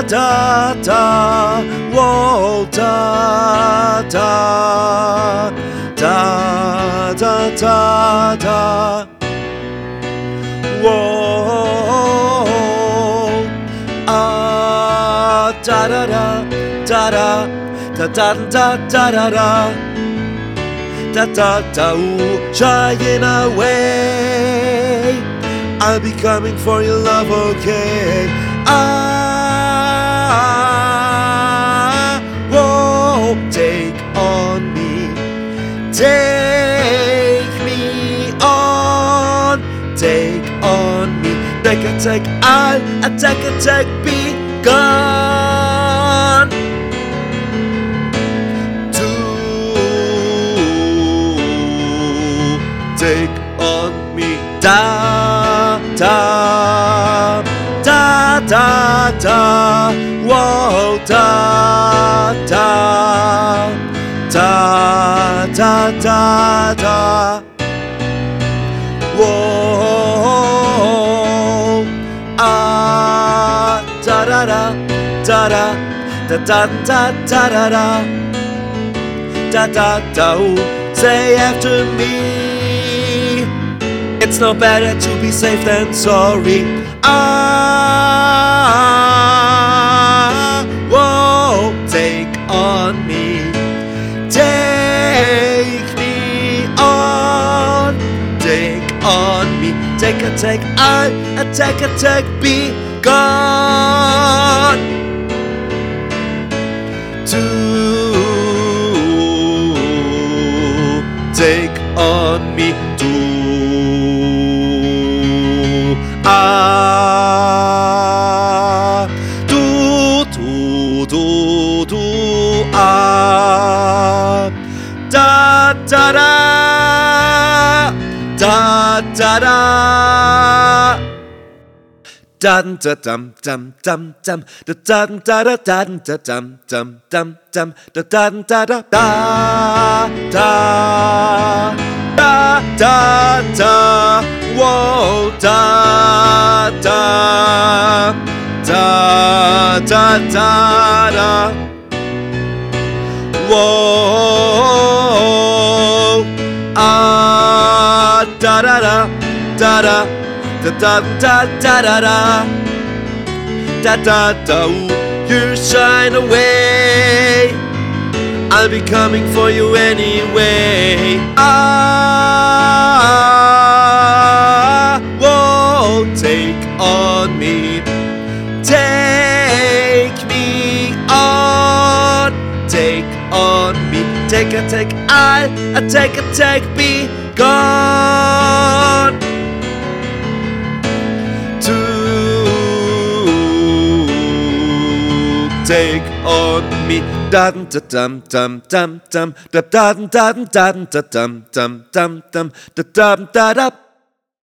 da da, whoa, da da, da da da da, whoa, ah, da da da da da da da da da da da. Da da da, ooh, shying away. I'll be coming for your love, okay? Ah, whoa, take on me, take me on, take on me. Take a take, I'll take a take, be gone. Take on me, da da da da da, whoa, da da da da da da, whoa, ah, da da da da da da da da da da da da, ooh, say after me. It's no better to be safe than sorry. Ah, whoa, take on me, take me on, take on me. Take a take, I take a take, be gone. To take on me, ah, do do do do, ah, da da da da da da, dum da dum dum dum dum, da dum da da dum da dum dum dum dum, da dum da da da da da da da, whoa, da da da da da da, whoa, ah, da da da da da da da da da da da da da, ooh, you shine away. I'll be coming for you anyway. Ah, whoa, take on me, take me on, take on me. Take a take, I'll take a take, be gone. To take on me, dum dum dum dum dum dum dum dum dum dum dum dum dum dum dum dum.